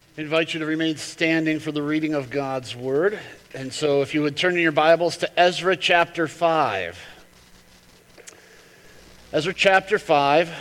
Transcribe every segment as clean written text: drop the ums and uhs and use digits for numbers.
I invite you to remain standing for the reading of God's Word. And so if you would turn in your Bibles to Ezra chapter 5. Ezra chapter 5.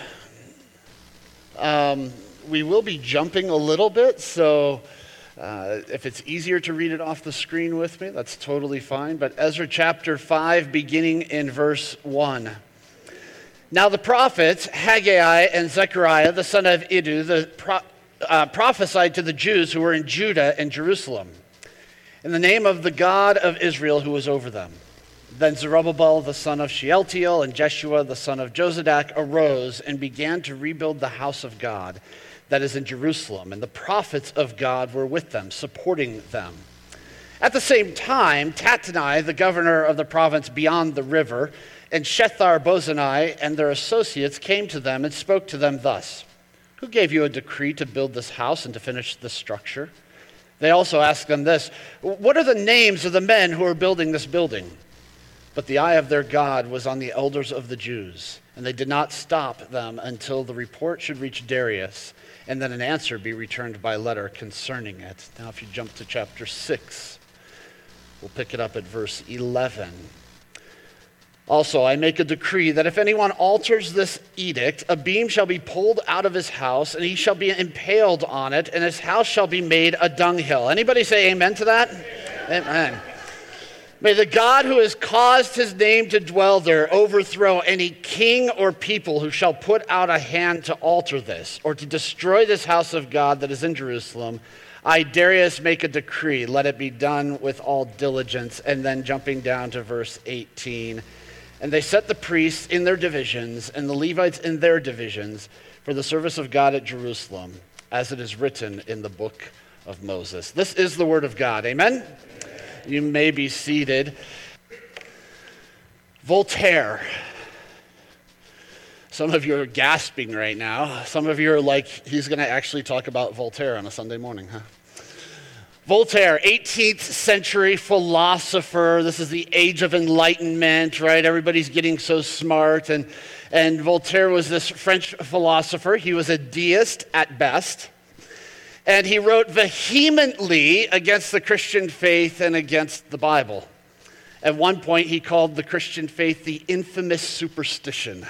We will be jumping a little bit, so if it's easier to read it off the screen with me, that's totally fine. But Ezra chapter 5, beginning in verse 1. Now the prophets, Haggai and Zechariah, the son of Iddo, prophesied to the Jews who were in Judah and Jerusalem, in the name of the God of Israel who was over them. Then Zerubbabel the son of Shealtiel and Jeshua the son of Jozadak arose and began to rebuild the house of God that is in Jerusalem, and the prophets of God were with them, supporting them. At the same time, Tattenai, the governor of the province beyond the river, and Shethar-Bozenai and their associates came to them and spoke to them thus: "Who gave you a decree to build this house and to finish this structure?" They also asked them this: "What are the names of the men who are building this building?" But the eye of their God was on the elders of the Jews, and they did not stop them until the report should reach Darius, and then an answer be returned by letter concerning it. Now if you jump to chapter 6, we'll pick it up at verse 11. Also, I make a decree that if anyone alters this edict, a beam shall be pulled out of his house, and he shall be impaled on it, and his house shall be made a dunghill. Anybody say amen to that? Amen. May the God who has caused his name to dwell there overthrow any king or people who shall put out a hand to alter this, or to destroy this house of God that is in Jerusalem. I, Darius, make a decree. Let it be done with all diligence. And then jumping down to verse 18. And they set the priests in their divisions and the Levites in their divisions for the service of God at Jerusalem, as it is written in the book of Moses. This is the word of God. Amen? Amen. You may be seated. Voltaire. Some of you are gasping right now. Some of you are like, he's going to actually talk about Voltaire on a Sunday morning, huh? Voltaire, 18th century philosopher. This is the age of enlightenment, right? Everybody's getting so smart. And Voltaire was this French philosopher. He was a deist at best. And he wrote vehemently against the Christian faith and against the Bible. At one point, he called the Christian faith the infamous superstition.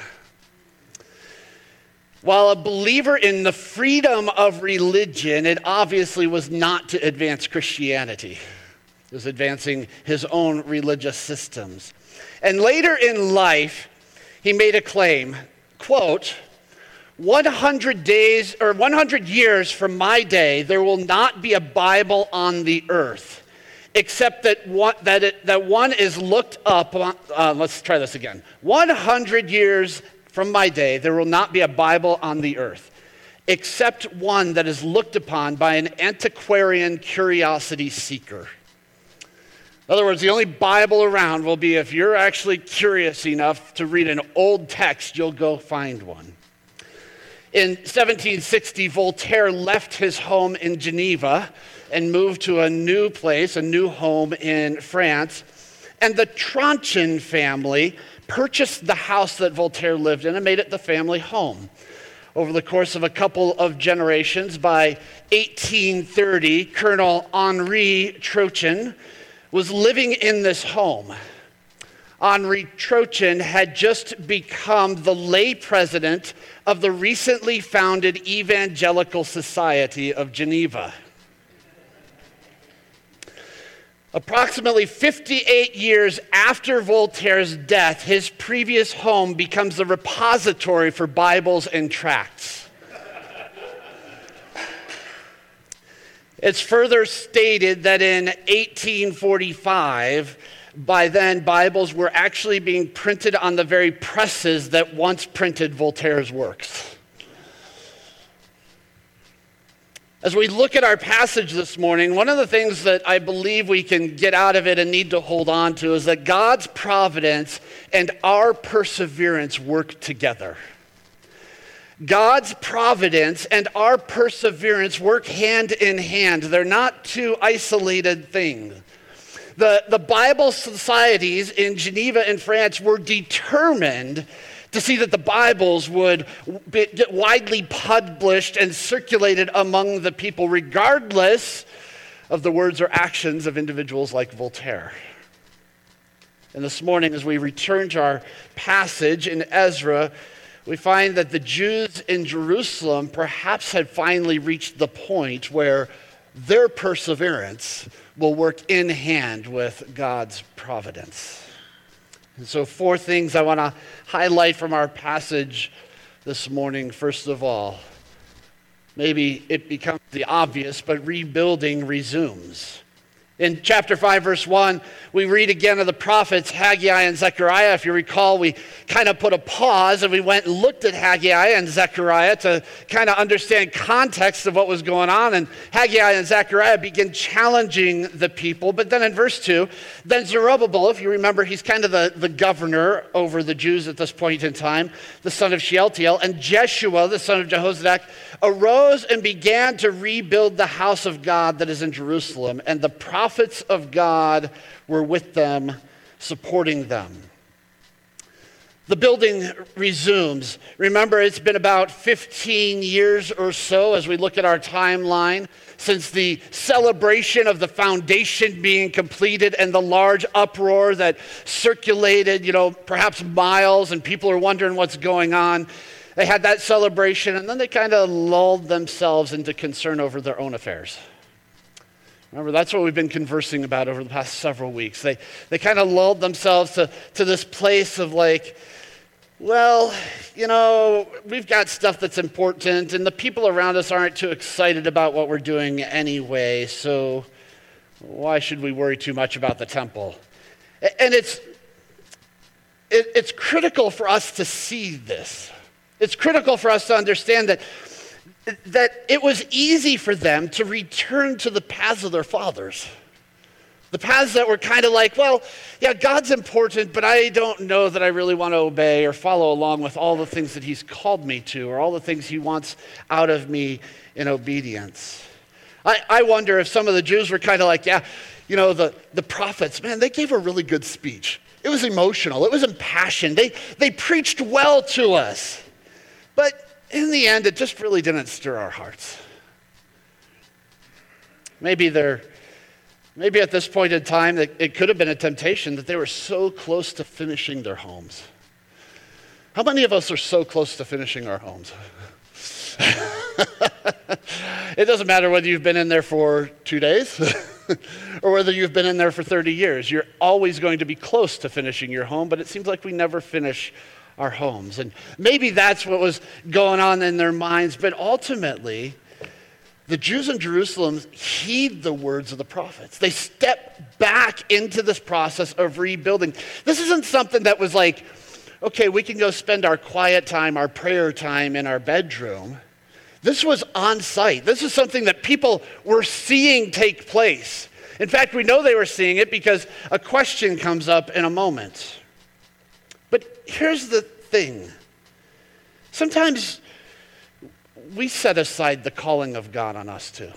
While a believer in the freedom of religion, it obviously was not to advance Christianity. It was advancing his own religious systems. And later in life, he made a claim, quote, 100 days or 100 years from my day, there will not be a Bible on the earth, except that one is looked up on, let's try this again. 100 years from my day, there will not be a Bible on the earth, except one that is looked upon by an antiquarian curiosity seeker. In other words, the only Bible around will be if you're actually curious enough to read an old text, you'll go find one. In 1760, Voltaire left his home in Geneva and moved to a new place, a new home in France. And the Tronchin family purchased the house that Voltaire lived in and made it the family home. Over the course of a couple of generations, by 1830, Colonel Henri Tronchin was living in this home. Henri Tronchin had just become the lay president of the recently founded Evangelical Society of Geneva. Approximately 58 years after Voltaire's death, his previous home becomes the repository for Bibles and tracts. It's further stated that in 1845, by then, Bibles were actually being printed on the very presses that once printed Voltaire's works. As we look at our passage this morning, one of the things that I believe we can get out of it and need to hold on to is that God's providence and our perseverance work together. God's providence and our perseverance work hand in hand. They're not two isolated things. The Bible societies in Geneva and France were determined to see that the Bibles would get widely published and circulated among the people, regardless of the words or actions of individuals like Voltaire. And this morning, as we return to our passage in Ezra, we find that the Jews in Jerusalem perhaps had finally reached the point where their perseverance will work in hand with God's providence. And so 4 things I want to highlight from our passage this morning. First of all, maybe it becomes the obvious, but rebuilding resumes. In chapter 5, verse 1, we read again of the prophets Haggai and Zechariah. If you recall, we kind of put a pause and we went and looked at Haggai and Zechariah to kind of understand context of what was going on. And Haggai and Zechariah begin challenging the people. But then in verse 2, then Zerubbabel, if you remember, he's kind of the governor over the Jews at this point in time, the son of Shealtiel, and Jeshua, the son of Jehozadak, arose and began to rebuild the house of God that is in Jerusalem. And the prophets of God were with them, supporting them. The building resumes. Remember, it's been about 15 years or so as we look at our timeline since the celebration of the foundation being completed and the large uproar that circulated, perhaps miles, and people are wondering what's going on. They had that celebration, and then they kind of lulled themselves into concern over their own affairs. Remember, that's what we've been conversing about over the past several weeks. They kind of lulled themselves to this place of like, well, we've got stuff that's important, and the people around us aren't too excited about what we're doing anyway, so why should we worry too much about the temple? And it's critical for us to see this. It's critical for us to understand that it was easy for them to return to the paths of their fathers. The paths that were kind of like, well, yeah, God's important, but I don't know that I really want to obey or follow along with all the things that he's called me to or all the things he wants out of me in obedience. I wonder if some of the Jews were kind of like, yeah, the prophets, man, they gave a really good speech. It was emotional. It was impassioned. They preached well to us. But in the end, it just really didn't stir our hearts. Maybe at this point in time, it could have been a temptation that they were so close to finishing their homes. How many of us are so close to finishing our homes? It doesn't matter whether you've been in there for 2 days or whether you've been in there for 30 years. You're always going to be close to finishing your home, but it seems like we never finish our homes. And maybe that's what was going on in their minds, but ultimately, the Jews in Jerusalem heed the words of the prophets. They step back into this process of rebuilding. This isn't something that was like, okay, we can go spend our quiet time, our prayer time in our bedroom. This was on site. This is something that people were seeing take place. In fact, we know they were seeing it because a question comes up in a moment. But here's the thing. Sometimes we set aside the calling of God on us too.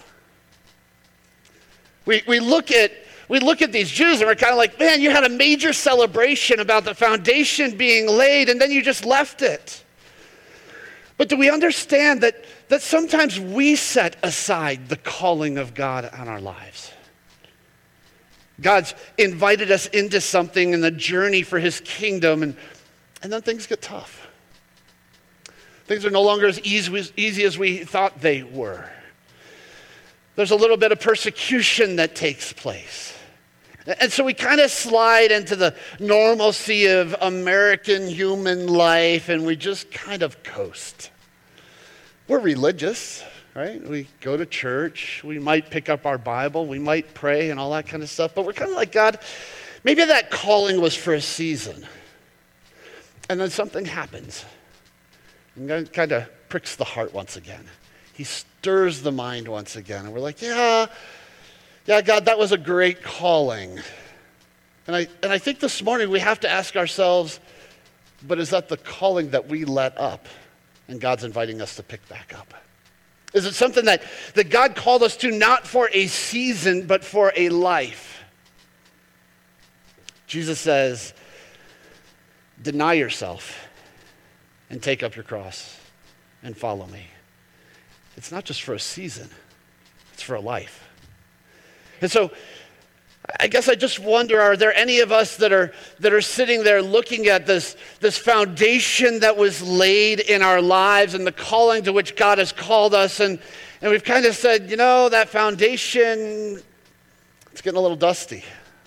We look at these Jews and we're kind of like, man, you had a major celebration about the foundation being laid and then you just left it. But do we understand that sometimes we set aside the calling of God on our lives? God's invited us into something in the journey for his kingdom, and then things get tough. Things are no longer as easy as we thought they were. There's a little bit of persecution that takes place. And so we kind of slide into the normalcy of American human life, and we just kind of coast. We're religious, right? We go to church. We might pick up our Bible. We might pray and all that kind of stuff. But we're kind of like, God, maybe that calling was for a season. And then something happens. And God kind of pricks the heart once again. He stirs the mind once again. And we're like, yeah, God, that was a great calling. And I think this morning we have to ask ourselves, but is that the calling that we let up and God's inviting us to pick back up? Is it something that God called us to not for a season, but for a life? Jesus says, deny yourself and take up your cross and follow me. It's not just for a season, it's for a life. And so I guess I just wonder, are there any of us that are sitting there looking at this foundation that was laid in our lives and the calling to which God has called us, and we've kind of said, that foundation, it's getting a little dusty.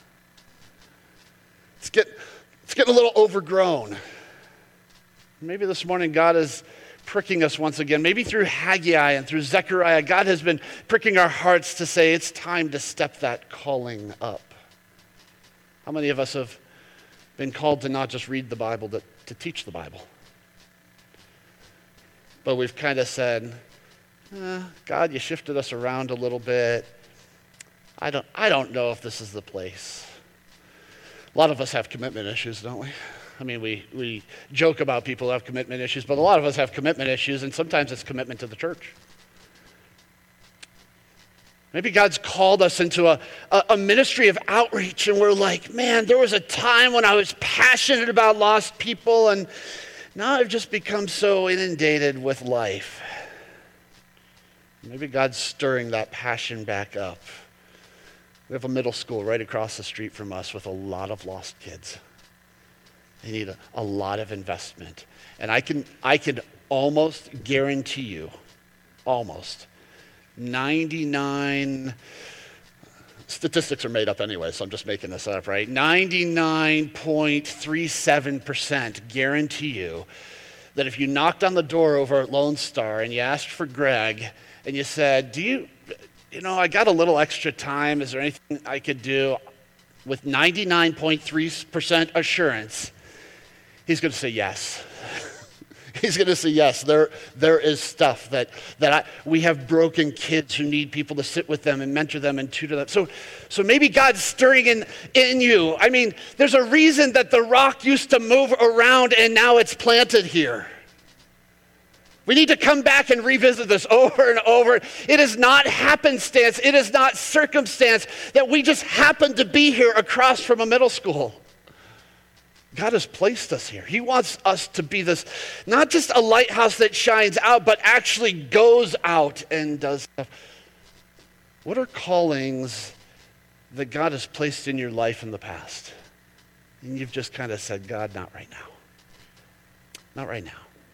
It's getting a little overgrown. Maybe this morning God is pricking us once again. Maybe through Haggai and through Zechariah, God has been pricking our hearts to say it's time to step that calling up. How many of us have been called to not just read the Bible, but to teach the Bible? But we've kind of said, God, you shifted us around a little bit. I don't know if this is the place. A lot of us have commitment issues, don't we? I mean, we joke about people who have commitment issues, but a lot of us have commitment issues, and sometimes it's commitment to the church. Maybe God's called us into a ministry of outreach, and we're like, man, there was a time when I was passionate about lost people, and now I've just become so inundated with life. Maybe God's stirring that passion back up. We have a middle school right across the street from us with a lot of lost kids. They need a lot of investment. And I can almost guarantee you, 99, statistics are made up anyway, so I'm just making this up, right? 99.37% guarantee you that if you knocked on the door over at Lone Star and you asked for Greg and you said, I got a little extra time, is there anything I could do? With 99.3% assurance, he's going to say yes. He's going to say yes. There is stuff that we have broken kids who need people to sit with them and mentor them and tutor them. So maybe God's stirring in you. I mean, there's a reason that the rock used to move around and now it's planted here. We need to come back and revisit this over and over. It is not happenstance. It is not circumstance that we just happen to be here across from a middle school. God has placed us here. He wants us to be this, not just a lighthouse that shines out, but actually goes out and does stuff. What are callings that God has placed in your life in the past? And you've just kind of said, God, not right now. Not right now.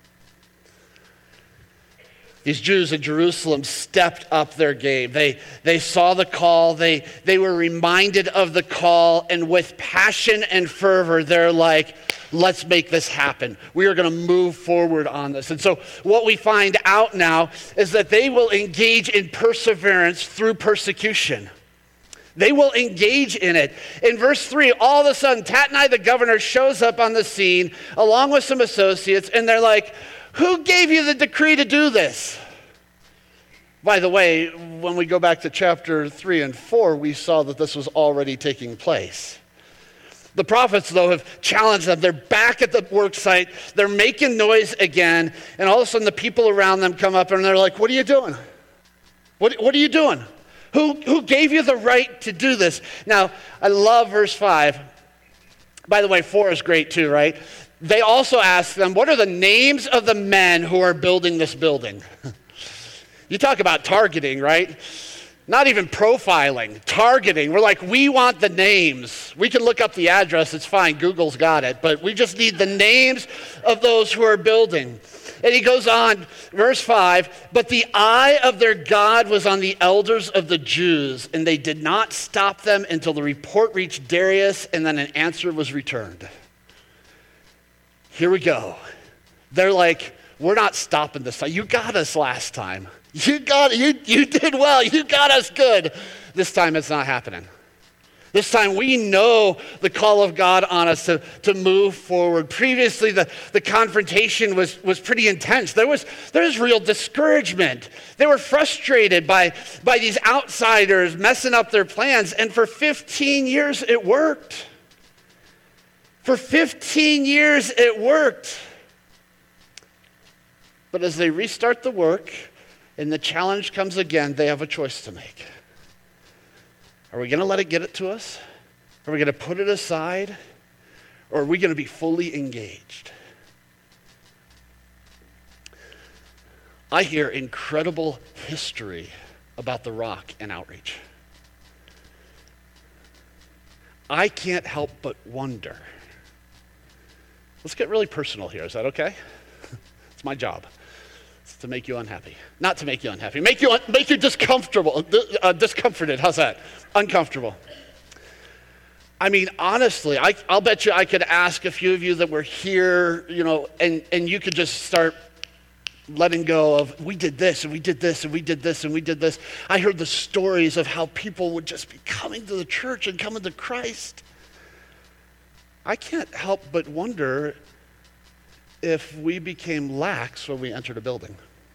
These Jews in Jerusalem stepped up their game. They saw the call. They were reminded of the call. And with passion and fervor, they're like, let's make this happen. We are going to move forward on this. And so what we find out now is that they will engage in perseverance through persecution. They will engage in it. In verse 3, all of a sudden, Tatnai the governor shows up on the scene along with some associates, and they're like, who gave you the decree to do this? By the way, when we go back to chapter 3 and 4, we saw that this was already taking place. The prophets, though, have challenged them. They're back at the work site. They're making noise again. And all of a sudden, the people around them come up and they're like, what are you doing? What are you doing? Who gave you the right to do this? Now, I love verse 5. By the way, 4 is great too, right? They also ask them, what are the names of the men who are building this building? You talk about targeting, right? Not even profiling, targeting. We're like, we want the names. We can look up the address, it's fine, Google's got it, but we just need the names of those who are building. And he goes on, verse 5, but the eye of their God was on the elders of the Jews, and they did not stop them until the report reached Darius, and then an answer was returned. Here we go. They're like, we're not stopping this time. You got us last time. You did well. You got us good. This time it's not happening. This time we know the call of God on us to move forward. Previously, the confrontation was pretty intense. There was real discouragement. They were frustrated by these outsiders messing up their plans. And for 15 years, it worked. For 15 years, it worked. But as they restart the work and the challenge comes again, they have a choice to make. Are we going to let it get it to us? Are we going to put it aside? Or are we going to be fully engaged? I hear incredible history about the Rock and outreach. I can't help but wonder. Let's get really personal here. Is that okay? It's my job. It's to make you unhappy. Not to make you unhappy. Make you discomfortable. Discomforted. How's that? Uncomfortable. I mean, honestly, I'll bet you I could ask a few of you that were here, and you could just start letting go of, we did this, and we did this, and we did this, and we did this. I heard the stories of how people would just be coming to the church and coming to Christ. I can't help but wonder if we became lax when we entered a building.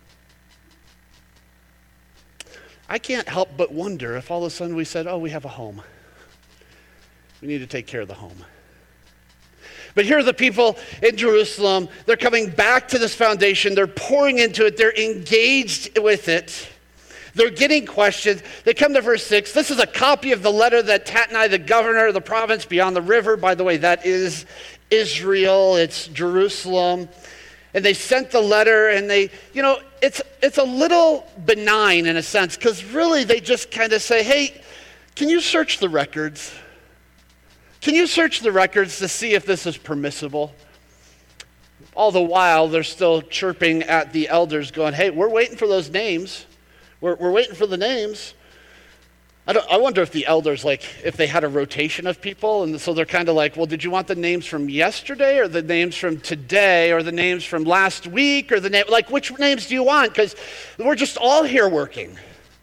I can't help but wonder if all of a sudden we said, oh, we have a home. We need to take care of the home. But here are the people in Jerusalem. They're coming back to this foundation. They're pouring into it. They're engaged with it. They're getting questions. They come to verse 6. This is a copy of the letter that Tatnai, the governor of the province beyond the river, by the way, that is Israel. It's Jerusalem. And they sent the letter, and it's a little benign in a sense, because really they just kind of say, hey, can you search the records? Can you search the records to see if this is permissible? All the while, they're still chirping at the elders going, hey, we're waiting for those names. We're waiting for the names. I wonder if the elders, if they had a rotation of people, and so they're kind of like, well, did you want the names from yesterday, or the names from today, or the names from last week, or which names do you want? Because we're just all here working.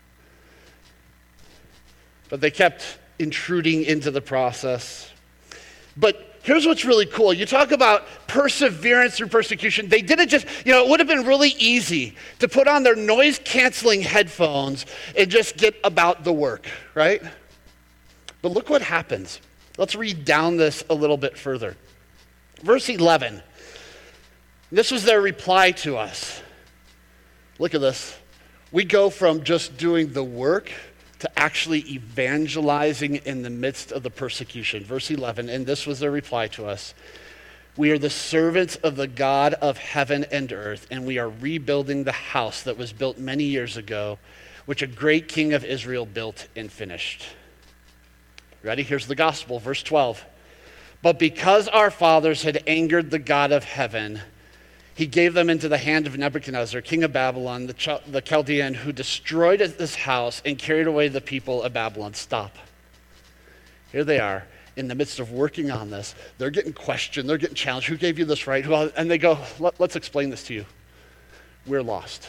But they kept intruding into the process. But here's what's really cool. You talk about perseverance through persecution. They didn't just, it would have been really easy to put on their noise-canceling headphones and just get about the work, right? But look what happens. Let's read down this a little bit further. Verse 11. This was their reply to us. Look at this. We go from just doing the work to actually evangelizing in the midst of the persecution. Verse 11, and this was their reply to us. We are the servants of the God of heaven and earth, and we are rebuilding the house that was built many years ago, which a great king of Israel built and finished. Ready? Here's the gospel, verse 12. But because our fathers had angered the God of heaven, he gave them into the hand of Nebuchadnezzar, king of Babylon, the Chaldean, who destroyed this house and carried away the people of Babylon. Stop. Here they are in the midst of working on this. They're getting questioned. They're getting challenged. Who gave you this right? And they go, let's explain this to you. We're lost.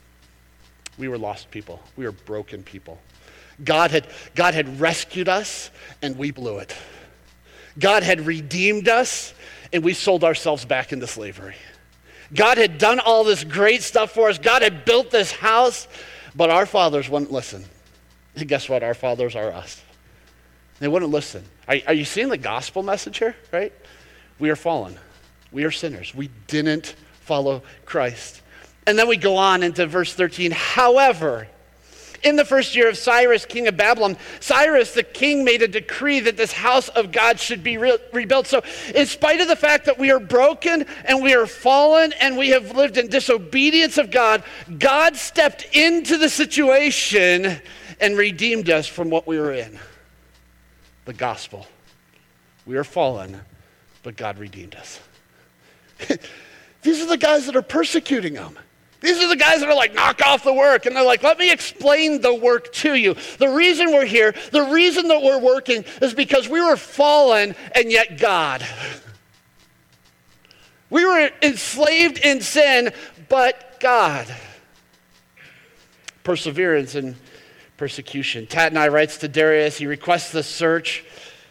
We were lost people. We were broken people. God had rescued us, and we blew it. God had redeemed us, and we sold ourselves back into slavery. God had done all this great stuff for us. God had built this house, but our fathers wouldn't listen. And guess what? Our fathers are us. They wouldn't listen. Are you seeing the gospel message here, right? We are fallen. We are sinners. We didn't follow Christ. And then we go on into verse 13. However, in the first year of Cyrus, king of Babylon, Cyrus the king made a decree that this house of God should be rebuilt. So in spite of the fact that we are broken and we are fallen and we have lived in disobedience of God, God stepped into the situation and redeemed us from what we were in. The gospel. We are fallen, but God redeemed us. These are the guys that are persecuting them. These are the guys that are like, knock off the work. And they're like, let me explain the work to you. The reason we're here, the reason that we're working is because we were fallen and yet God. We were enslaved in sin, but God. Perseverance in persecution. Tatnai writes to Darius, he requests the search,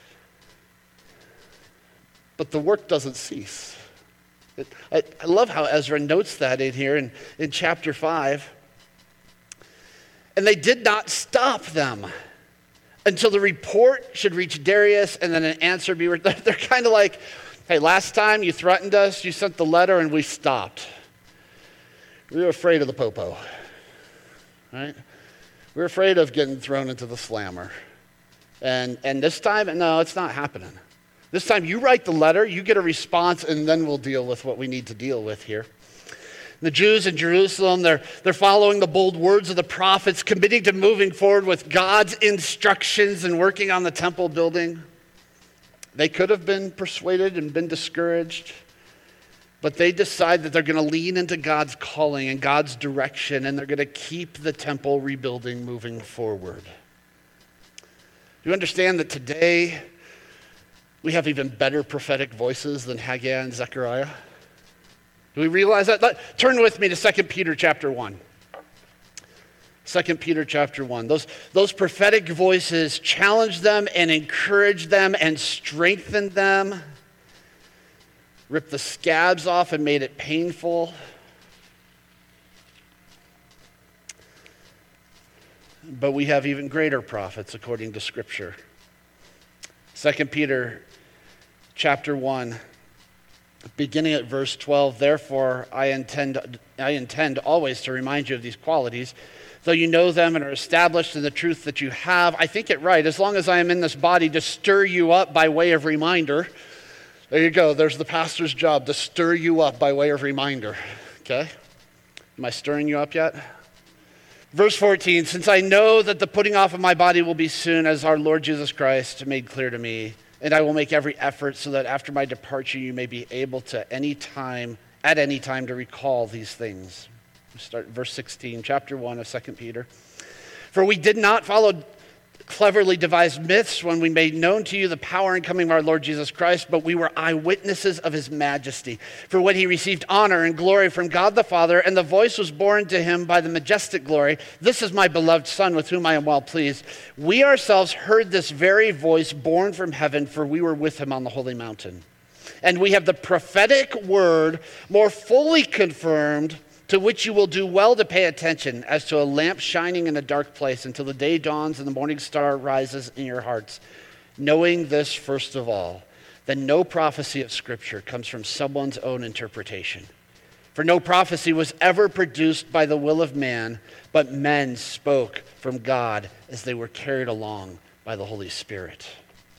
but the work doesn't cease. I love how Ezra notes that in here in chapter 5. And they did not stop them until the report should reach Darius and then an answer be returned. They're kind of like, hey, last time you threatened us, you sent the letter and we stopped. We were afraid of the popo, right? We were afraid of getting thrown into the slammer. And this time, no, it's not happening. This time you write the letter, you get a response, and then we'll deal with what we need to deal with here. The Jews in Jerusalem, they're following the bold words of the prophets, committing to moving forward with God's instructions and working on the temple building. They could have been persuaded and been discouraged, but they decide that they're going to lean into God's calling and God's direction, and they're going to keep the temple rebuilding moving forward. Do you understand that today we have even better prophetic voices than Haggai and Zechariah? Do we realize that? Turn with me to 2 Peter chapter 1. 2 Peter chapter 1. Those prophetic voices challenge them and encourage them and strengthen them, ripped the scabs off and made it painful. But we have even greater prophets according to Scripture. 2 Peter chapter 1. Beginning at verse 12, therefore I intend always to remind you of these qualities, though you know them and are established in the truth that you have. I think it right, as long as I am in this body, to stir you up by way of reminder. There you go, there's the pastor's job, to stir you up by way of reminder. Okay? Am I stirring you up yet? Verse 14, since I know that the putting off of my body will be soon, as our Lord Jesus Christ made clear to me, and I will make every effort so that after my departure you may be able to at any time to recall these things. We start verse 16, chapter 1 of 2 Peter. For we did not follow cleverly devised myths when we made known to you the power and coming of our Lord Jesus Christ, but we were eyewitnesses of his majesty. For when he received honor and glory from God the Father, and the voice was borne to him by the majestic glory, this is my beloved Son with whom I am well pleased. We ourselves heard this very voice borne from heaven, for we were with him on the holy mountain. And we have the prophetic word more fully confirmed, to which you will do well to pay attention, as to a lamp shining in a dark place until the day dawns and the morning star rises in your hearts. Knowing this first of all, that no prophecy of Scripture comes from someone's own interpretation. For no prophecy was ever produced by the will of man, but men spoke from God as they were carried along by the Holy Spirit.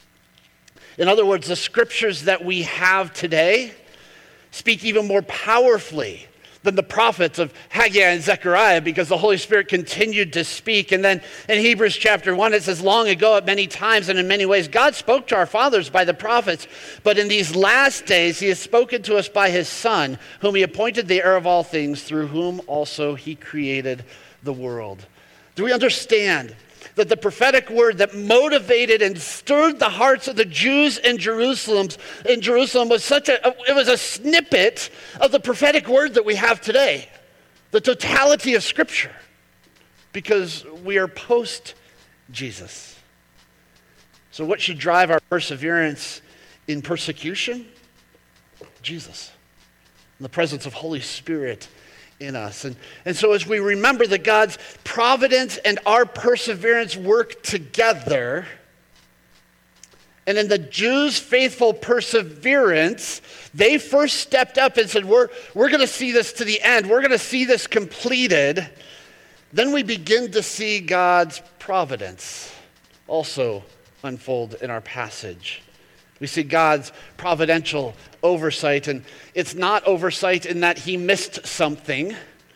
In other words, the Scriptures that we have today speak even more powerfully than the prophets of Haggai and Zechariah, because the Holy Spirit continued to speak. And then in Hebrews chapter 1, it says, long ago at many times and in many ways, God spoke to our fathers by the prophets, but in these last days he has spoken to us by his Son, whom he appointed the heir of all things, through whom also he created the world. Do we understand that the prophetic word that motivated and stirred the hearts of the Jews in Jerusalem was it was a snippet of the prophetic word that we have today, the totality of Scripture, because we are post-Jesus. So what should drive our perseverance in persecution? Jesus, in the presence of Holy Spirit in us. And so as we remember that God's providence and our perseverance work together, and in the Jews' faithful perseverance, they first stepped up and said, we're going to see this to the end. We're going to see this completed. Then we begin to see God's providence also unfold in our passage. We see God's providential oversight, and it's not oversight in that he missed something.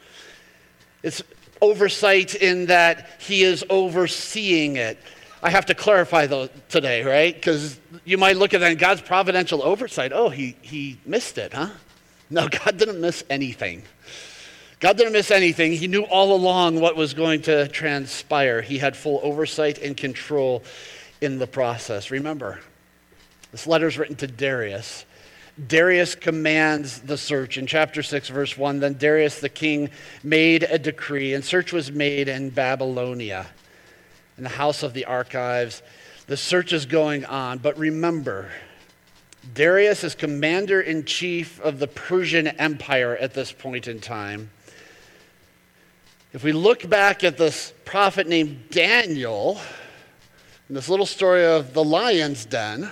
It's oversight in that he is overseeing it. I have to clarify though today, right? Because you might look at that and God's providential oversight. Oh, he missed it, huh? No, God didn't miss anything. God didn't miss anything. He knew all along what was going to transpire. He had full oversight and control in the process. Remember, this letter is written to Darius. Darius commands the search. In chapter 6, verse 1, then Darius the king made a decree, and search was made in Babylonia, in the house of the archives. The search is going on, but remember, Darius is commander-in-chief of the Persian Empire at this point in time. If we look back at this prophet named Daniel, in this little story of the lion's den,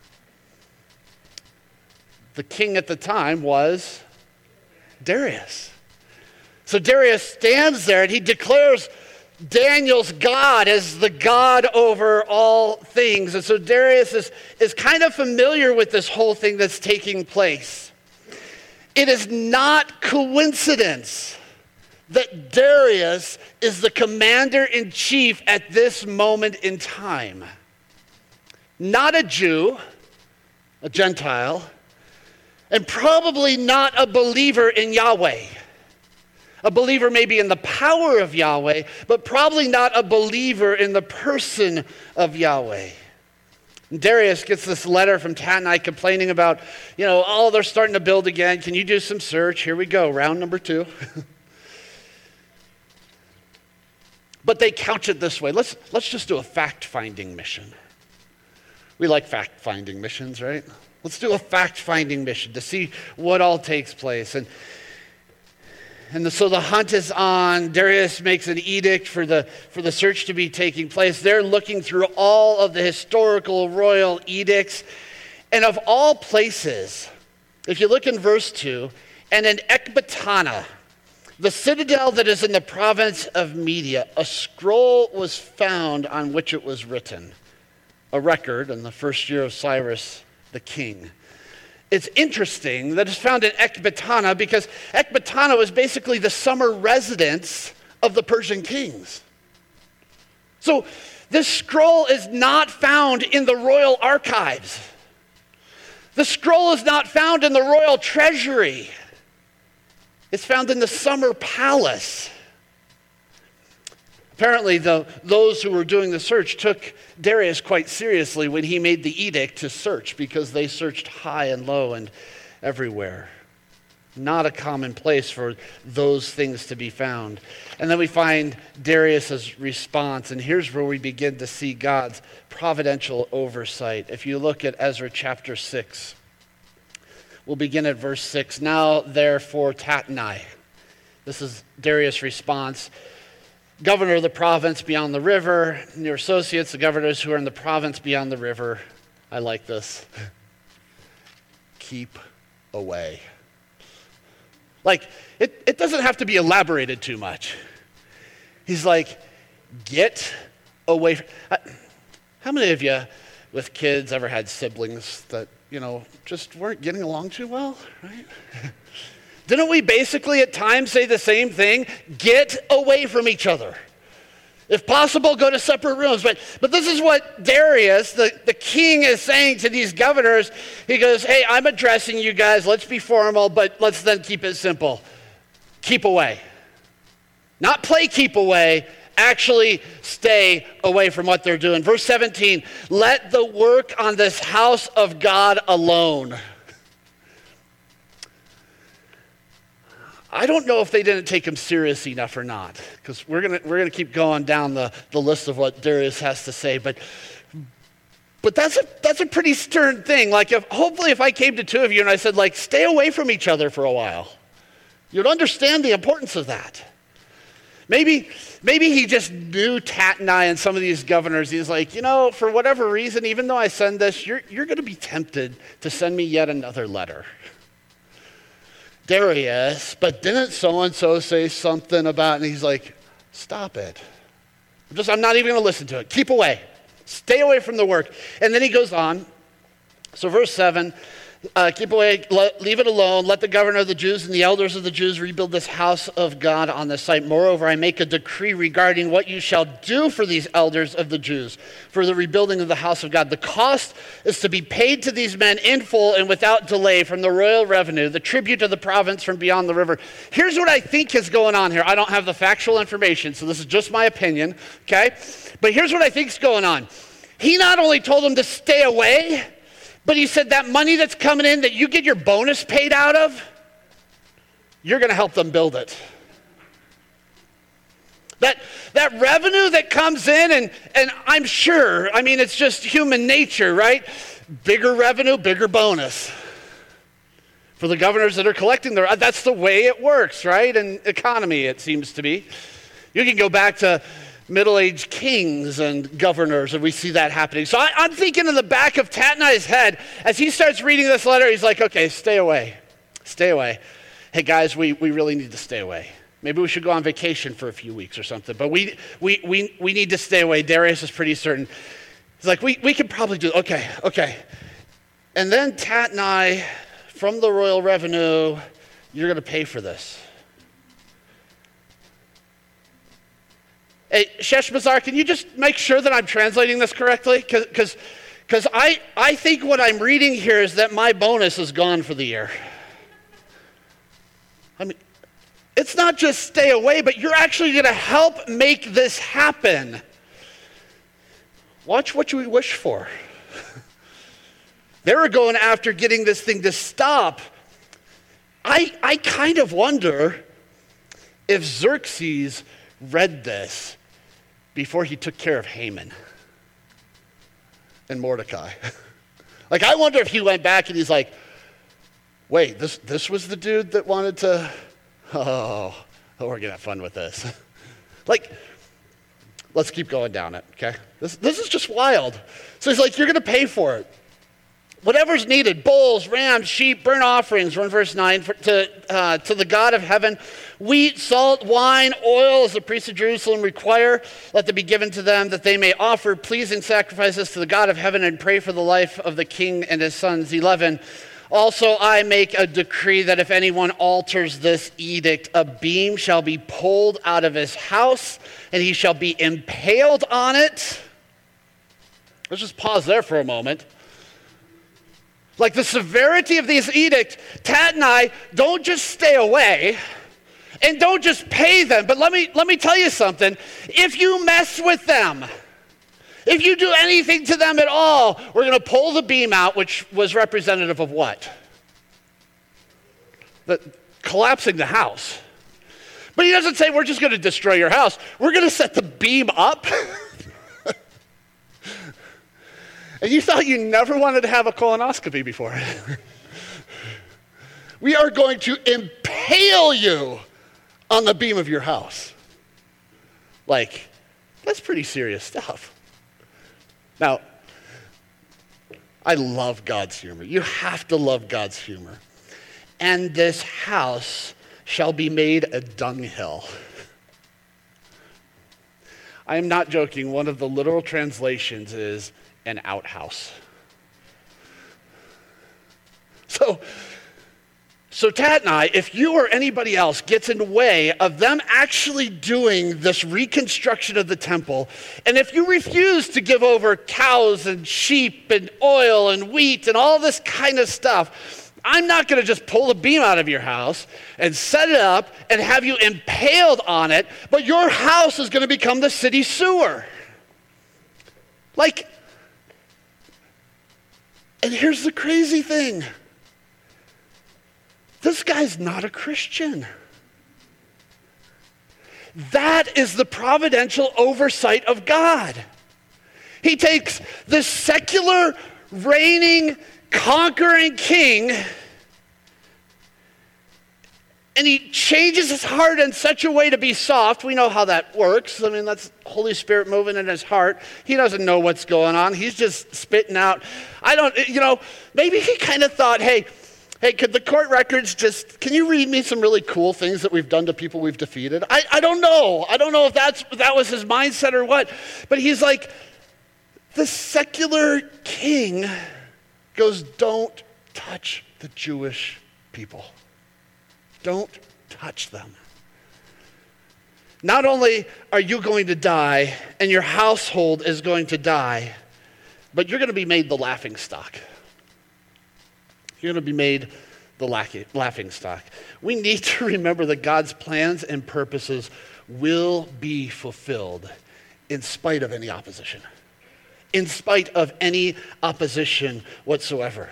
the king at the time was Darius. So Darius stands there and he declares Daniel's God as the God over all things. And so Darius is kind of familiar with this whole thing that's taking place. It is not coincidence that Darius is the commander-in-chief at this moment in time. Not a Jew, a Gentile, and probably not a believer in Yahweh. A believer maybe in the power of Yahweh, but probably not a believer in the person of Yahweh. Darius gets this letter from Tatnai complaining about, they're starting to build again. Can you do some search? Here we go, round number 2. But they couch it this way. Let's just do a fact-finding mission. We like fact-finding missions, right? Let's do a fact-finding mission to see what all takes place. So the hunt is on. Darius makes an edict for the search to be taking place. They're looking through all of the historical royal edicts. And of all places, if you look in verse 2, and in Ecbatana, the citadel that is in the province of Media, a scroll was found on which it was written, a record in the first year of Cyrus the king. It's interesting that it's found in Ecbatana because Ecbatana was basically the summer residence of the Persian kings. So this scroll is not found in the royal archives. The scroll is not found in the royal treasury. It's found in the summer palace. Apparently, those who were doing the search took Darius quite seriously when he made the edict to search, because they searched high and low and everywhere. Not a common place for those things to be found. And then we find Darius's response, and here's where we begin to see God's providential oversight. If you look at Ezra chapter 6, we'll begin at verse 6. Now, therefore, Tatnai. This is Darius' response. Governor of the province beyond the river, and your associates, the governors who are in the province beyond the river. I like this. Keep away. Like, it doesn't have to be elaborated too much. He's like, get away. How many of you with kids ever had siblings that, just weren't getting along too well, right? Didn't we basically at times say the same thing? Get away from each other. If possible, go to separate rooms. But this is what Darius, the king, is saying to these governors. He goes, hey, I'm addressing you guys. Let's be formal, but let's then keep it simple. Keep away. Not play keep away. Actually stay away from what they're doing. Verse 17, let the work on this house of God alone. I don't know if they didn't take him serious enough or not, because we're gonna keep going down the list of what Darius has to say. But that's a pretty stern thing. Like, hopefully if I came to two of you and I said, like, stay away from each other for a while, you'd understand the importance of that. Maybe he just knew Tatnai and some of these governors. He's like, for whatever reason, even though I send this, you're going to be tempted to send me yet another letter. Darius, but didn't so-and-so say something about, and he's like, stop it. I'm not even going to listen to it. Keep away. Stay away from the work. And then he goes on. So verse 7, keep away, leave it alone. Let the governor of the Jews and the elders of the Jews rebuild this house of God on this site. Moreover, I make a decree regarding what you shall do for these elders of the Jews for the rebuilding of the house of God. The cost is to be paid to these men in full and without delay from the royal revenue, the tribute of the province from beyond the river. Here's what I think is going on here. I don't have the factual information, so this is just my opinion, okay? But here's what I think is going on. He not only told them to stay away, but he said that money that's coming in that you get your bonus paid out of, you're going to help them build it. That revenue that comes in, and I'm sure, it's just human nature, right? Bigger revenue, bigger bonus. For the governors that are collecting that's the way it works, right? In economy, it seems to be. You can go back to middle-aged kings and governors, and we see that happening. So I'm thinking in the back of Tatnai's head, as he starts reading this letter, he's like, okay, stay away. Stay away. Hey guys, we really need to stay away. Maybe we should go on vacation for a few weeks or something, but we need to stay away. Darius is pretty certain. He's like, we could probably do, okay. And then Tatnai, from the royal revenue, you're going to pay for this. Hey, Sheshbazzar, can you just make sure that I'm translating this correctly? Because I think what I'm reading here is that my bonus is gone for the year. I mean, it's not just stay away, but you're actually going to help make this happen. Watch what you wish for. They were going after getting this thing to stop. I kind of wonder if Xerxes read this before he took care of Haman and Mordecai. Like, I wonder if he went back and he's like, wait, this was the dude that wanted to, oh, we're going to have fun with this. Like, let's keep going down it, okay? This is just wild. So he's like, you're going to pay for it. Whatever's needed, bulls, rams, sheep, burnt offerings, we're in verse 9, to the God of heaven, wheat, salt, wine, oil, as the priests of Jerusalem require, let them be given to them, that they may offer pleasing sacrifices to the God of heaven and pray for the life of the king and his sons. 11, also I make a decree that if anyone alters this edict, a beam shall be pulled out of his house, and he shall be impaled on it. Let's just pause there for a moment. Like, the severity of these edicts, Tatnai, don't just stay away and don't just pay them. But let me tell you something. If you mess with them, if you do anything to them at all, we're going to pull the beam out, which was representative of what? Collapsing the house. But he doesn't say we're just going to destroy your house. We're going to set the beam up. And you thought you never wanted to have a colonoscopy before. We are going to impale you on the beam of your house. Like, that's pretty serious stuff. Now, I love God's humor. You have to love God's humor. And this house shall be made a dunghill. I am not joking. One of the literal translations is an outhouse. So Tatnai, if you or anybody else gets in the way of them actually doing this reconstruction of the temple, and if you refuse to give over cows and sheep and oil and wheat and all this kind of stuff, I'm not going to just pull the beam out of your house and set it up and have you impaled on it, but your house is going to become the city sewer. Like, and here's the crazy thing. This guy's not a Christian. That is the providential oversight of God. He takes this secular, reigning, conquering king, and he changes his heart in such a way to be soft. We know how that works. I mean, that's Holy Spirit moving in his heart. He doesn't know what's going on. He's just spitting out. Maybe he kind of thought, hey, could the court records can you read me some really cool things that we've done to people we've defeated? I don't know. I don't know if that was his mindset or what. But he's like, the secular king goes, don't touch the Jewish people. Don't touch them. Not only are you going to die and your household is going to die, but you're going to be made the laughingstock. You're going to be made the laughingstock. We need to remember that God's plans and purposes will be fulfilled in spite of any opposition. In spite of any opposition whatsoever.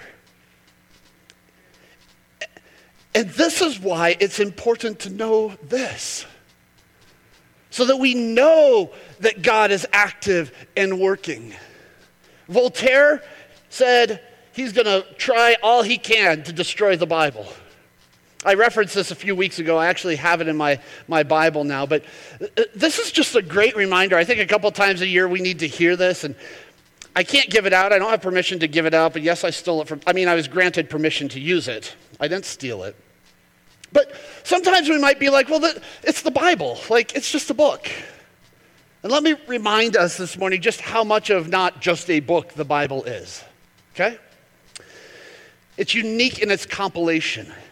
And this is why it's important to know this. So that we know that God is active and working. Voltaire said he's going to try all he can to destroy the Bible. I referenced this a few weeks ago. I actually have it in my Bible now. But this is just a great reminder. I think a couple times a year we need to hear this. And I can't give it out. I don't have permission to give it out. But yes, I stole it I was granted permission to use it. I didn't steal it. But sometimes we might be like, well, it's the Bible. Like, it's just a book. And let me remind us this morning just how much of not just a book the Bible is. Okay? It's unique in its compilation.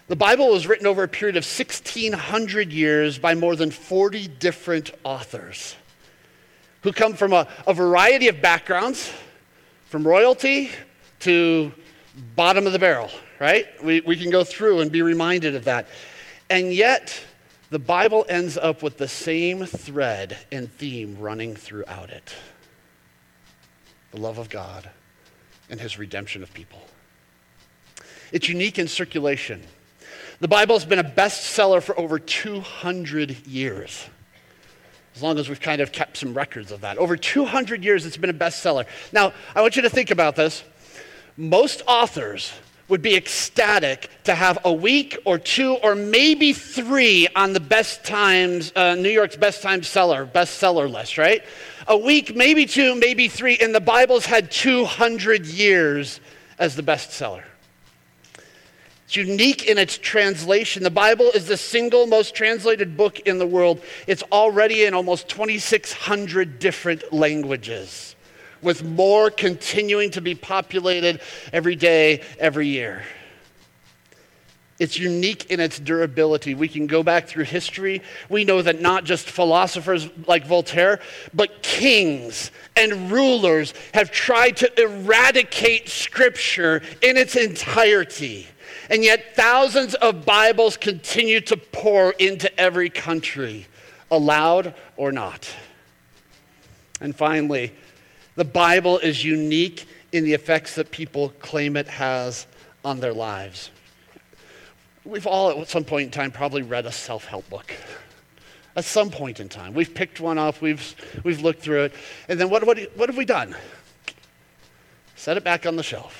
The Bible was written over a period of 1,600 years by more than 40 different authors who come from a variety of backgrounds, from royalty to bottom of the barrel, right? We can go through and be reminded of that. And yet, the Bible ends up with the same thread and theme running throughout it: the love of God and his redemption of people. It's unique in circulation. The Bible has been a bestseller for over 200 years, as long as we've kind of kept some records of that. Over 200 years, it's been a bestseller. Now, I want you to think about this. Most authors would be ecstatic to have a week or two or maybe three on the New York's bestseller list, right? A week, maybe two, maybe three, and the Bible's had 200 years as the bestseller. It's unique in its translation. The Bible is the single most translated book in the world. It's already in almost 2,600 different languages, with more continuing to be populated every day, every year. It's unique in its durability. We can go back through history. We know that not just philosophers like Voltaire, but kings and rulers have tried to eradicate Scripture in its entirety. And yet thousands of Bibles continue to pour into every country, allowed or not. And finally, the Bible is unique in the effects that people claim it has on their lives. We've all at some point in time probably read a self-help book. At some point in time. We've picked one up, we've looked through it, and then what have we done? Set it back on the shelf.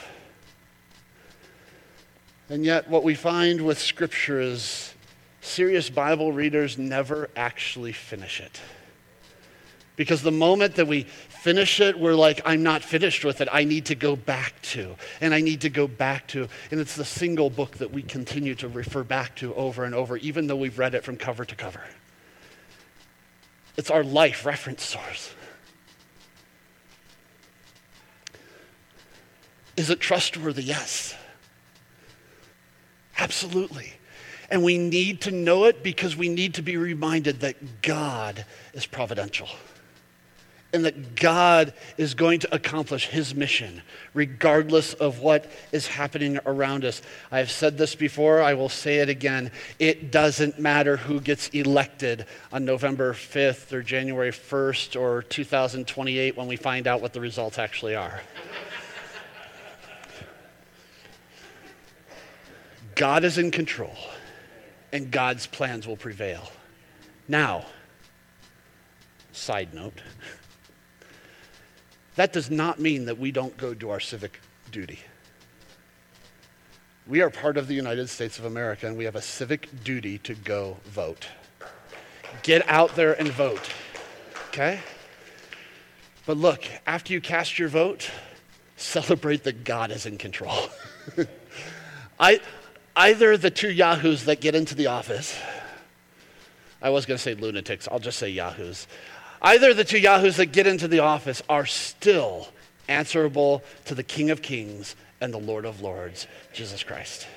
And yet what we find with Scripture is serious Bible readers never actually finish it. Because the moment that we finish it, we're like, I'm not finished with it. I need to go back to, and I need to go back to. And it's the single book that we continue to refer back to over and over, even though we've read it from cover to cover. It's our life reference source. Is it trustworthy? Yes. Absolutely. And we need to know it because we need to be reminded that God is providential and that God is going to accomplish his mission regardless of what is happening around us. I have said this before, I will say it again. It doesn't matter who gets elected on November 5th or January 1st or 2028 when we find out what the results actually are. God is in control, and God's plans will prevail. Now, side note, that does not mean that we don't go do our civic duty. We are part of the United States of America, and we have a civic duty to go vote. Get out there and vote, okay? But look, after you cast your vote, celebrate that God is in control. Either the two yahoos that get into the office, I was going to say lunatics, I'll just say yahoos. Either the two yahoos that get into the office are still answerable to the King of Kings and the Lord of Lords, Jesus Christ.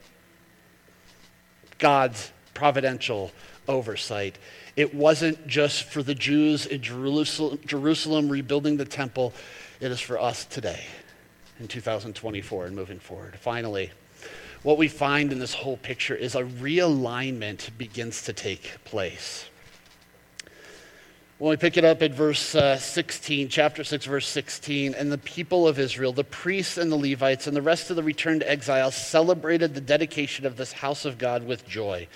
God's providential oversight. It wasn't just for the Jews in Jerusalem rebuilding the temple. It is for us today in 2024 and moving forward. Finally, what we find in this whole picture is a realignment begins to take place. When we pick it up at verse 16, chapter 6, verse 16, and the people of Israel, the priests and the Levites, and the rest of the returned exiles celebrated the dedication of this house of God with joy.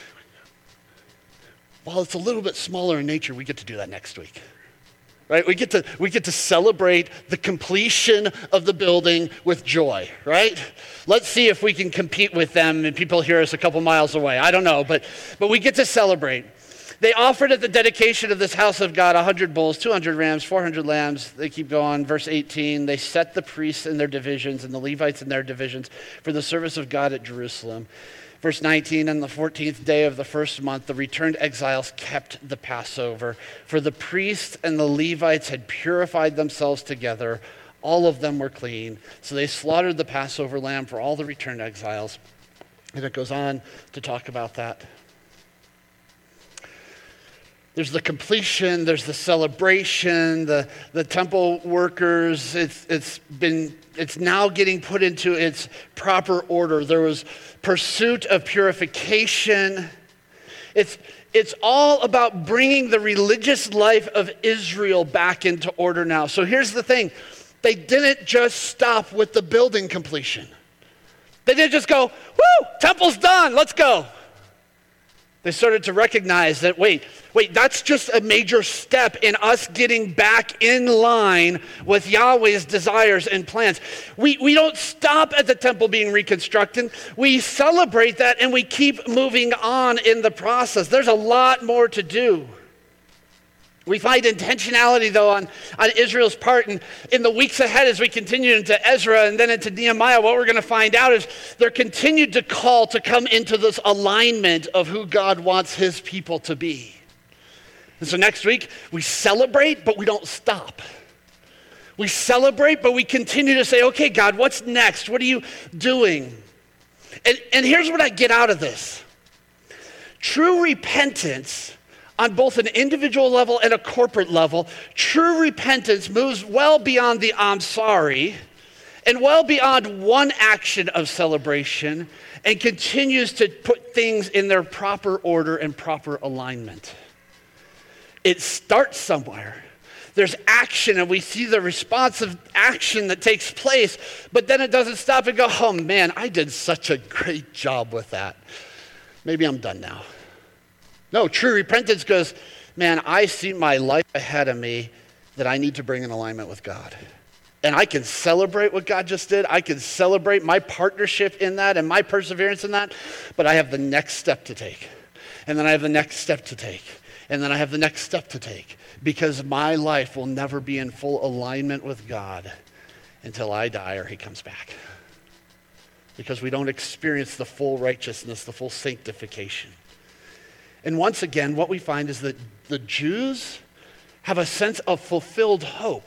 While it's a little bit smaller in nature, we get to do that next week. Right? We get to celebrate the completion of the building with joy, right? Let's see if we can compete with them and people hear us a couple miles away. I don't know, but we get to celebrate. They offered at the dedication of this house of God 100 bulls, 200 rams, 400 lambs. They keep going. Verse 18, they set the priests in their divisions and the Levites in their divisions for the service of God at Jerusalem. Verse 19, on the 14th day of the first month, the returned exiles kept the Passover. For the priests and the Levites had purified themselves together. All of them were clean. So they slaughtered the Passover lamb for all the returned exiles. And it goes on to talk about that. There's the completion, there's the celebration, the temple workers, it's now getting put into its proper order. There was pursuit of purification. It's all about bringing the religious life of Israel back into order now. So here's the thing. They didn't just stop with the building completion. They didn't just go, woo, temple's done, let's go. They started to recognize that, wait, that's just a major step in us getting back in line with Yahweh's desires and plans. We don't stop at the temple being reconstructed. We celebrate that and we keep moving on in the process. There's a lot more to do. We find intentionality, though, on Israel's part. And in the weeks ahead, as we continue into Ezra and then into Nehemiah, what we're going to find out is they're continued to call to come into this alignment of who God wants his people to be. And so next week, we celebrate, but we don't stop. We celebrate, but we continue to say, okay, God, what's next? What are you doing? And here's what I get out of this. True repentance on both an individual level and a corporate level, true repentance moves well beyond the I'm sorry and well beyond one action of celebration and continues to put things in their proper order and proper alignment. It starts somewhere. There's action and we see the responsive action that takes place, but then it doesn't stop and go, oh man, I did such a great job with that. Maybe I'm done now. No, true repentance goes, man, I see my life ahead of me that I need to bring in alignment with God. And I can celebrate what God just did. I can celebrate my partnership in that and my perseverance in that. But I have the next step to take. And then I have the next step to take. And then I have the next step to take. Because my life will never be in full alignment with God until I die or he comes back. Because we don't experience the full righteousness, the full sanctification. And once again, what we find is that the Jews have a sense of fulfilled hope.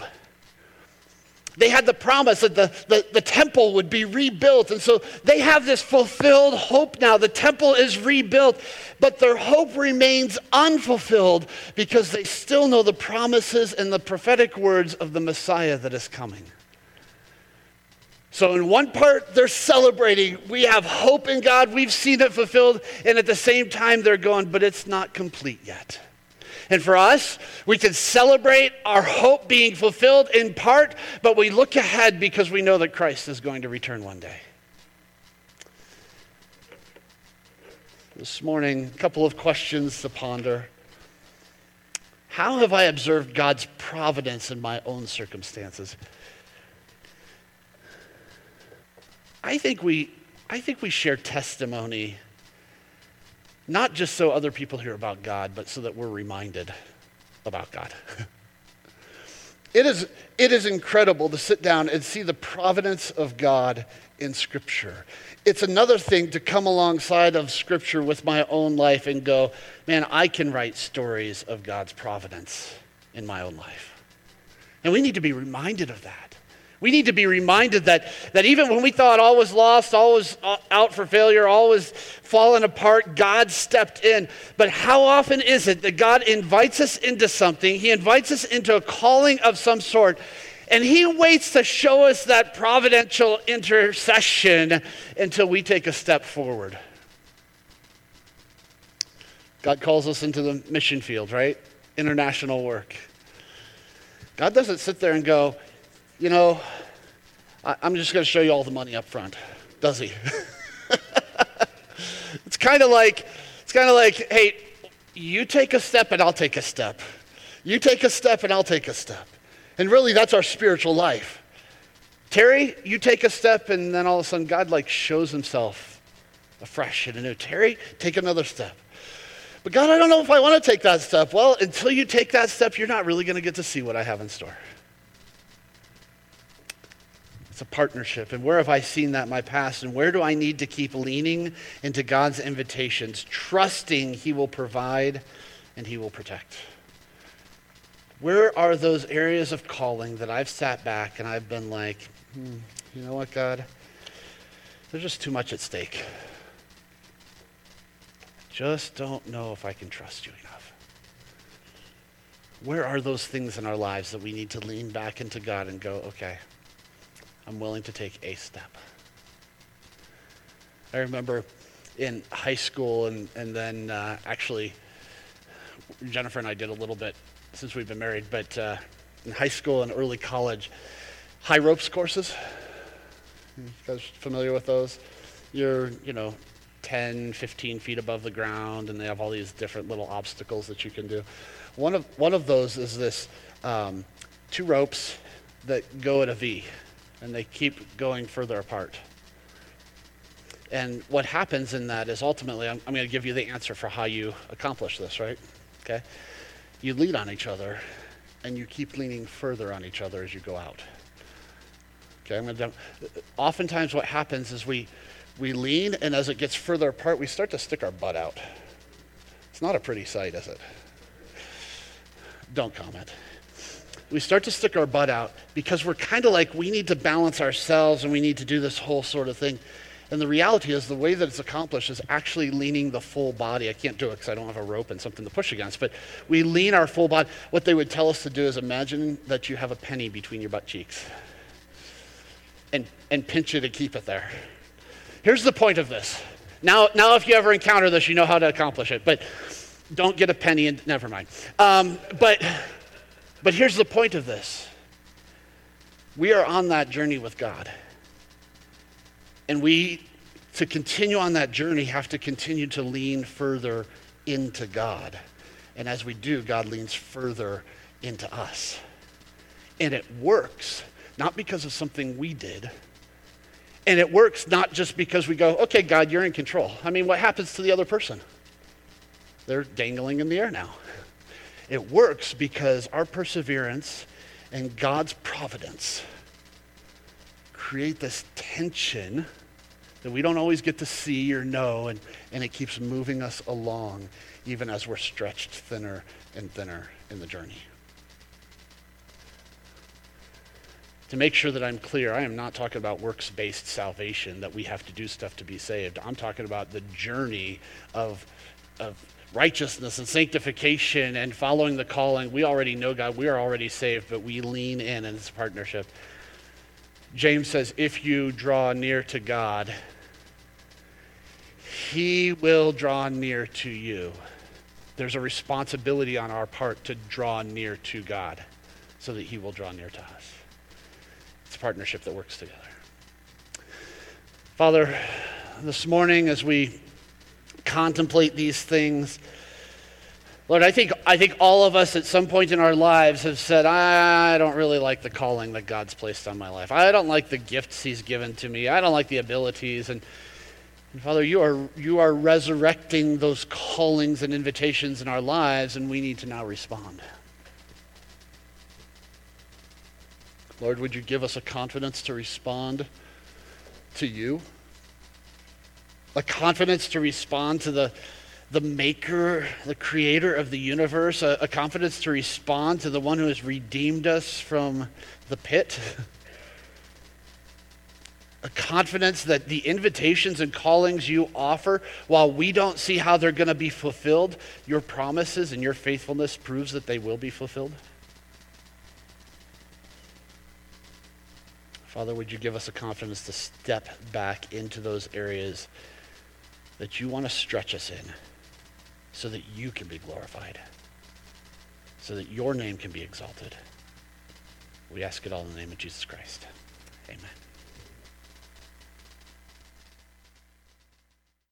They had the promise that the temple would be rebuilt. And so they have this fulfilled hope now. The temple is rebuilt, but their hope remains unfulfilled because they still know the promises and the prophetic words of the Messiah that is coming. So in one part, they're celebrating. We have hope in God. We've seen it fulfilled. And at the same time, they're going, but it's not complete yet. And for us, we can celebrate our hope being fulfilled in part, but we look ahead because we know that Christ is going to return one day. This morning, a couple of questions to ponder. How have I observed God's providence in my own circumstances? I think we share testimony, not just so other people hear about God, but so that we're reminded about God. It is incredible to sit down and see the providence of God in Scripture. It's another thing to come alongside of Scripture with my own life and go, man, I can write stories of God's providence in my own life. And we need to be reminded of that. We need to be reminded that even when we thought all was lost, all was out for failure, all was falling apart, God stepped in. But how often is it that God invites us into something? He invites us into a calling of some sort, and he waits to show us that providential intercession until we take a step forward. God calls us into the mission field, right? International work. God doesn't sit there and go, you know, I'm just going to show you all the money up front, does he? It's kind of like, hey, you take a step and I'll take a step. You take a step and I'll take a step. And really, that's our spiritual life. Terry, you take a step and then all of a sudden God shows himself afresh and anew. Terry, take another step. But God, I don't know if I want to take that step. Well, until you take that step, you're not really going to get to see what I have in store. It's a partnership. And where have I seen that in my past? And where do I need to keep leaning into God's invitations, trusting he will provide and he will protect? Where are those areas of calling that I've sat back and I've been like, you know what, God? There's just too much at stake. just don't know if I can trust you enough. Where are those things in our lives that we need to lean back into God and go, okay, I'm willing to take a step. I remember in high school and then actually Jennifer and I did a little bit since we've been married, but in high school and early college, high ropes courses. You guys familiar with those? You're, 10, 15 feet above the ground, and they have all these different little obstacles that you can do. One of those is this 2 ropes that go at a V, and they keep going further apart. And what happens in that is ultimately, I'm going to give you the answer for how you accomplish this, right? Okay? You lean on each other, and you keep leaning further on each other as you go out. Okay, oftentimes what happens is we lean, and as it gets further apart, we start to stick our butt out. It's not a pretty sight, is it? Don't comment. We start to stick our butt out because we're kind of like, we need to balance ourselves and we need to do this whole sort of thing. And the reality is the way that it's accomplished is actually leaning the full body. I can't do it because I don't have a rope and something to push against, but we lean our full body. What they would tell us to do is imagine that you have a penny between your butt cheeks and pinch it and keep it there. Here's the point of this. Now if you ever encounter this, you know how to accomplish it, but don't get a penny and never mind. But here's the point of this. We are on that journey with God. And we, to continue on that journey, have to continue to lean further into God. And as we do, God leans further into us. And it works, not because of something we did. And it works not just because we go, okay, God, you're in control. I mean, what happens to the other person? They're dangling in the air now. It works because our perseverance and God's providence create this tension that we don't always get to see or know, and it keeps moving us along even as we're stretched thinner and thinner in the journey. To make sure that I'm clear, I am not talking about works-based salvation, that we have to do stuff to be saved. I'm talking about the journey of righteousness and sanctification and following the calling. We already know God. We are already saved, but we lean in this partnership. James says, if you draw near to God, he will draw near to you. There's a responsibility on our part to draw near to God so that he will draw near to us. It's a partnership that works together. Father, this morning as we contemplate these things, Lord, I think all of us at some point in our lives have said, I don't really like the calling that God's placed on my life. I don't like the gifts he's given to me. I don't like the abilities. And Father, you are resurrecting those callings and invitations in our lives, and we need to now respond. Lord, would you give us a confidence to respond to you? A confidence to respond to the maker, the creator of the universe, a confidence to respond to the one who has redeemed us from the pit. A confidence that the invitations and callings you offer, while we don't see how they're going to be fulfilled, your promises and your faithfulness proves that they will be fulfilled. Father, would you give us a confidence to step back into those areas that you want to stretch us in, so that you can be glorified, so that your name can be exalted. We ask it all in the name of Jesus Christ.